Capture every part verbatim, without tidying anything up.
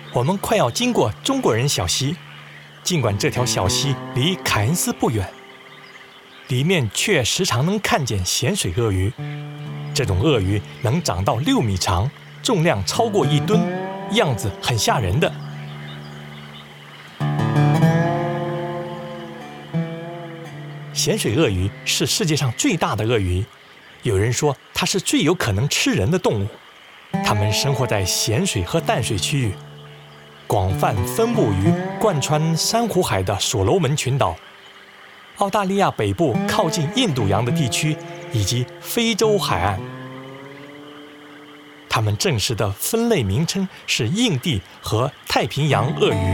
我们快要经过中国人小溪，尽管这条小溪离凯恩斯不远，里面却时常能看见咸水鳄鱼。这种鳄鱼能长到六米长，重量超过一吨，样子很吓人的。咸水鳄鱼是世界上最大的鳄鱼，有人说它是最有可能吃人的动物。它们生活在咸水和淡水区域，广泛分布于贯穿珊瑚海的所罗门群岛、澳大利亚北部靠近印度洋的地区以及非洲海岸。它们正式的分类名称是印地和太平洋鳄鱼。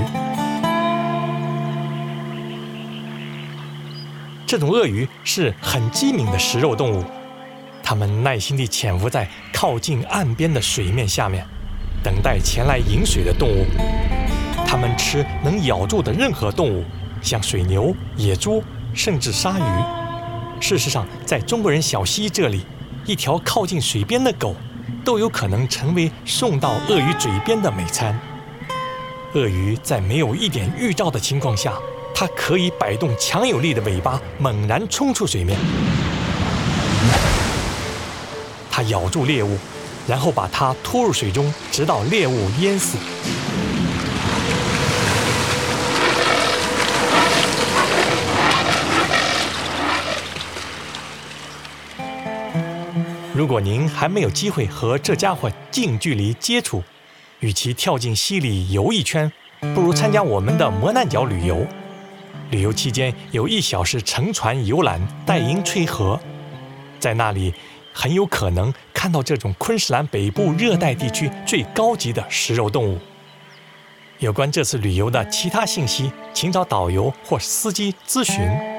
这种鳄鱼是很机敏的食肉动物，它们耐心地潜伏在靠近岸边的水面下面，等待前来饮水的动物。它们吃能咬住的任何动物，像水牛、野猪，甚至鲨鱼。事实上，在中国人小溪这里，一条靠近水边的狗都有可能成为送到鳄鱼嘴边的美餐。鳄鱼在没有一点预兆的情况下，它可以摆动强有力的尾巴，猛然冲出水面。它咬住猎物，然后把它拖入水中，直到猎物淹死。如果您还没有机会和这家伙近距离接触，与其跳进溪里游一圈，不如参加我们的磨难角旅游。旅游期间有一小时乘船游览戴银翠河，在那里很有可能看到这种昆士兰北部热带地区最高级的食肉动物。有关这次旅游的其他信息，请找导游或司机咨询。